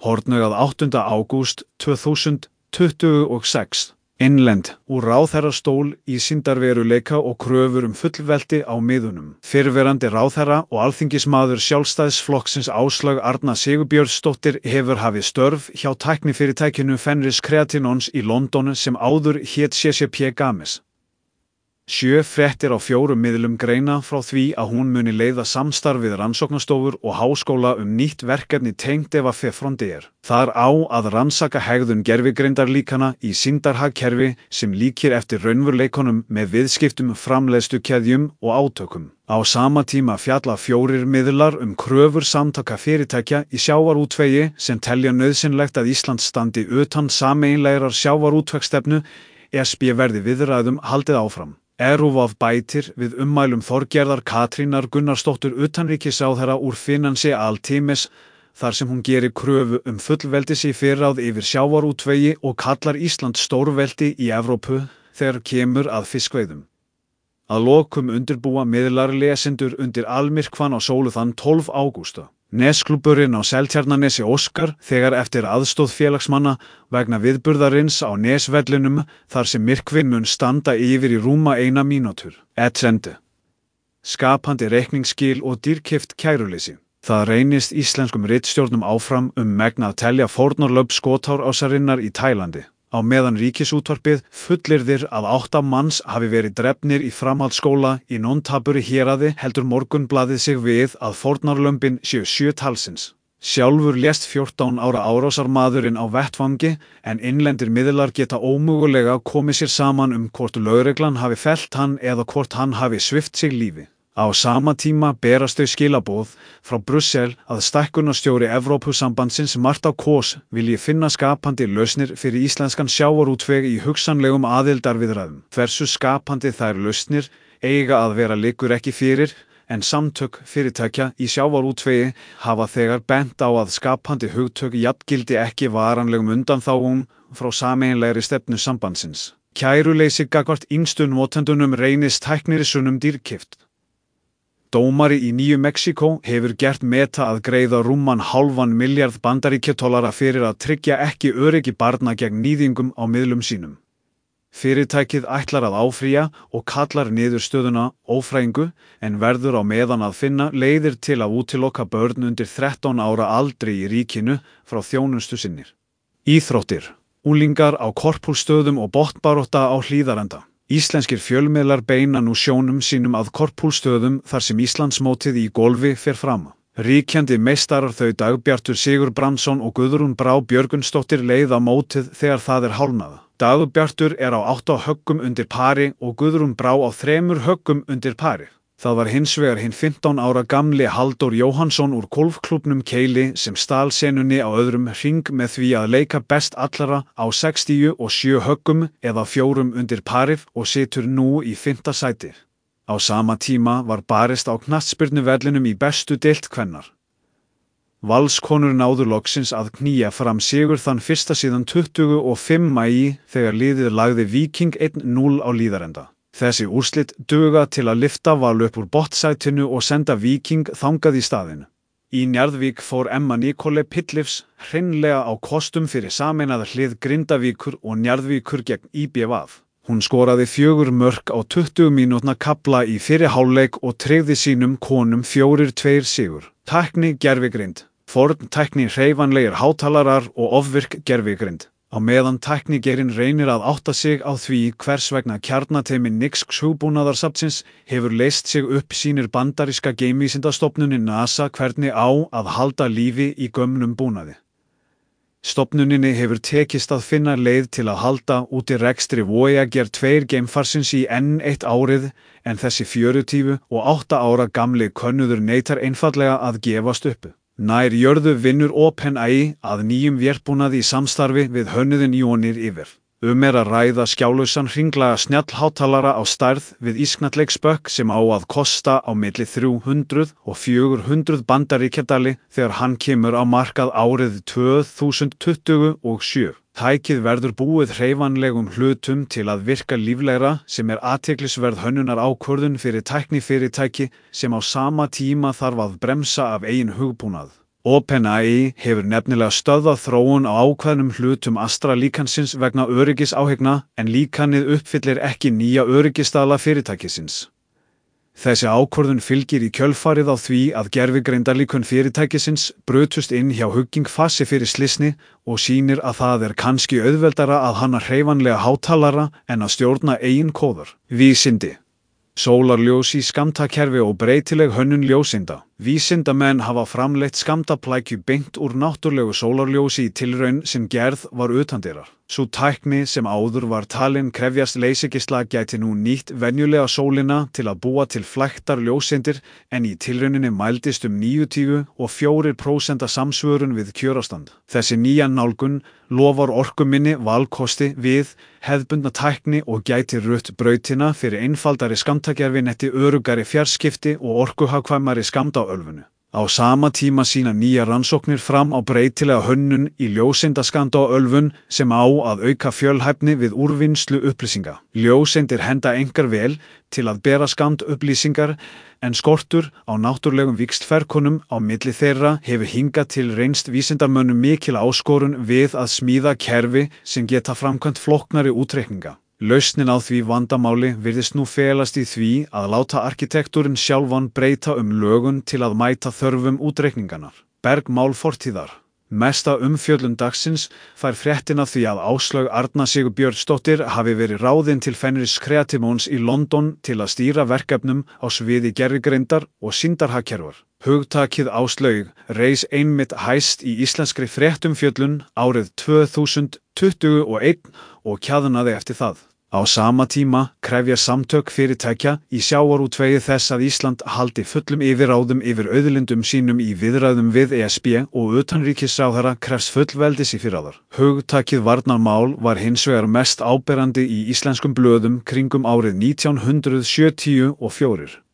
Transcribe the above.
Hornauð 8. ágúst 2026. Innlend, úr ráðherrastól í sýndarveruleika og kröfur fullveldi á miðunum. Fyrrverandi ráðherra og alþingismaður Sjálfstæðisflokksins Áslaug Arna Sigurbjörnsdóttir hefur hafið störf hjá tæknifyrirtækinu Fenris Creatinons í London sem áður hét CCP Games. 7 fréttir á 4 miðlum greina frá því að hún muni leiða samstarf við rannsóknastofur og háskóla nýtt verkefni tengt Eva Frontier. Þar á að rannsaka hegðun gervigreindarlíkana í sýndarhagkerfi sem líkir eftir raunveruleikunum með viðskiptum, framleiðslukeðjum og átökum. Á sama tíma fjalla 4 miðlar kröfur samtaka fyrirtækja í sjávarútvegi sem telja nauðsynlegt að Ísland standi utan sameiginlegrar sjávarútvegsstefnu ESB verði viðræðum haldið áfram. RÚV bætir við ummælum Þorgerðar Katrínar Gunnarsdóttur utanríkisráðherra úr Financial Times þar sem hún gerir kröfu fullveldis í fyrrráð yfir sjávarútvegi og kallar Ísland stórveldi í Evrópu þegar kemur að fiskveiðum. Að lokum undirbúa miðlar lesendur undir almyrkvann á sólu þann 12. ágústa. Nesklúbburinn á Seltjarnarnesi óskar þegar eftir aðstoð félagsmanna vegna viðburðarins á Nesvellinum þar sem myrkvinn mun standa yfir í rúma 1 mínútur. Etc. Skapandi reikningsskil og dýrkeypt kæruleysi. Það reynist íslenskum ritstjórnum áfram megn að telja fórnarlömb skotárásarinnar í Tælandi. Á meðan Ríkisútvarpið fullyrðir að 8 manns hafi verið drepnir í framhaldsskóla í Nóntaburi héraði heldur Morgunblaðið sig við að fórnarlömbin séu 7 talsins. Sjálfur lést 14 ára árásarmaðurinn á vettvangi en innlendir miðlar geta ómögulega komið sér saman hvort lögreglan hafi fellt hann eða hvort hann hafi svipt sig lífi. Á sama tíma berast þau skilaboð frá Brussel að stækkunarstjóri Evrópusambandsins Marta Kos vilji finna skapandi lausnir fyrir íslenskan sjávarútveg í hugsanlegum aðildarviðræðum. Hversu skapandi þær lausnir eiga að vera liggur ekki fyrir, en samtök fyrirtækja í sjávarútvegi hafa þegar bent á að skapandi hugtök jafngildi ekki varanlegum undanþágum frá sameiginlegri stefnu sambandsins. Kæruleysi gagnvart yngstu notendunum reynist tæknirisunum dýrkeypt. Dómari í Nýju Mexíkó hefur gert Meta að greiða rúman $0,5 milljarð bandaríkjadollara fyrir að tryggja ekki öryggi barna gegn níðingum á miðlum sínum. Fyrirtækið ætlar að áfrýja og kallar niðurstöðuna ófrængu en verður á meðan að finna leiðir til að útiloka börn undir 13 ára aldri í ríkinu frá þjónustu sinni. Íþróttir, unglingar á korpúlstöðum og botnbarátta á Hlíðarenda. Íslenskir fjölmiðlar beina nú sjónum sínum að korpúlstöðum þar sem Íslandsmótið í golfi fer fram. Ríkjandi meistarar þau Dagbjartur Sigurbrandsson og Guðrún Brá Björgunsdóttir leiða mótið þegar það hálfnað. Dagbjartur á 8 höggum undir pari og Guðrún Brá á 3 höggum undir pari. Það var hins vegar hinn 15 ára gamli Halldór Jóhannsson úr golfklúbbnum Keili sem stal senunni á öðrum hring með því að leika best allra á 67 höggum eða 4 undir parið og situr nú í 5. sæti. Á sama tíma var barist á knattspyrnuvellinum í bestu deild kvennar. Valskonur náðu loksins að knýja fram sigur þann fyrsta síðan 25. maí þegar liðið lagði Víking 1-0 á Hlíðarenda. Þessi úrslit duga til að lyfta Val upp úr botnsætinu og senda Víking þangað í staðinn. Í Njarðvík fór Emma Nicole Pittliffs hreinlega á kostum fyrir sameinaða hlið Grindavíkur og Njarðvíkur gegn IBVF. Hún skoraði 4 mörk á 20 mínútna kafla í fyrri hálfleik og tryggði sínum konum 4-2 sigur. Tækni gervigreind, forn tækni hreyfanlegir hátalarar og ofvirk gervigreind. Á meðan tæknigeirinn reynir að átta sig á því hvers vegna kjarnateymi NICSC hugbúnaðarsafnsins hefur leyst sig upp sýnir bandaríska geimvísindastofnunin NASA hvernig á að halda lífi í gömlum búnaði. Stofnuninni hefur tekist að finna leið til að halda úti rekstri Voyager 2 geimfarsins í enn 1 árið en þessi 48 ára gamli könnuður neitar einfaldlega að gefast upp. Nær jörðu vinnur OpenAI að nýjum vélbúnaði í samstarfi við hönnuðinn Ionir yfir. Að ræða skjálausan hringlaga snjallhátalara á stærð við ísknatleiksbökk sem á að kosta á milli 300 og 400 bandaríkjadali þegar hann kemur á markað árið 2027. Tækið verður búið hreyfanlegum hlutum til að virka líflegra sem athyglisverð hönnunar ákvörðun fyrir tæknifyrirtæki sem á sama tíma þarf að bremsa af eigin hugbúnað. OpenAI hefur nefnilega stöðvað þróun á ákveðnum hlutum Astra-líkansins vegna öryggisáhyggna en líkanið uppfyllir ekki nýja öryggisstaðla fyrirtækisins. Þessi ákvörðun fylgir í kjölfarið á því að gervigreindarlíkön fyrirtækisins brutust inn hjá Hugging Face fyrir slysni og sýnir að það er kannski auðveldara að hanna hreyfanlega hátalara en að stjórna eigin kóðar. Vísindi. Sólarljós í skammtakerfi og breytileg hönnun ljóseinda. Vísindamenn hafa framleitt skammtaplækju beint úr náttúrlegu sólarljósi í tilraun sem gerð var utandyrar. Sú tækni sem áður var talin krefjast leysigeisla gæti nú nýtt venjulega sólina til að búa til flæktar ljóseindir en í tilrauninni mældist 94% samsvörun við kjörastand. Þessi nýja nálgun lofar orkuminni valkosti við hefðbundna tækni og gæti rutt brautina fyrir einfaldari skammtakerfinetti, öruggari fjarskipti og orkuhagkvæmari skammtaölvunu. Á sama tíma sýna nýja rannsóknir fram á breytilega hönnun í ljóseindaskammtaölvun sem á að auka fjölhæfni við úrvinnslu upplýsinga. Ljóseindir henta einkar vel til að bera skammtupplýsingar en skortur á náttúrlegum víxlferkunum á milli þeirra hefur hingað til reynst vísindamönnum mikil áskorun við að smíða kerfi sem geta framkvæmt flóknari útreikninga. Lausnin á því vandamáli virðist nú felast í því að láta arkitektúrin sjálfan breyta lögun til að mæta þörfum útreikninganar. Bergmál fortíðar. Mesta umfjöllun dagsins fær fréttin af því að Áslaug Arna Sigurbjörnsdóttir hafi verið ráðin til Fenris Creatimons í London til að stýra verkefnum á sviði gervigreindar og sýndarhagkerfar. Hugtakið Áslaug reis einmitt hæst í íslenskri fréttumfjöllun árið 2021 og kjaðnaði eftir það. Á sama tíma krefja samtök fyrirtækja í sjávarútvegi þess að Ísland haldi fullum yfirráðum yfir auðlindum sínum í viðræðum við ESB og utanríkisráðherra krefst fullveldis í fyrraðar. Hugtakið varnarmál var hins vegar mest áberandi í íslenskum blöðum kringum árið 1974.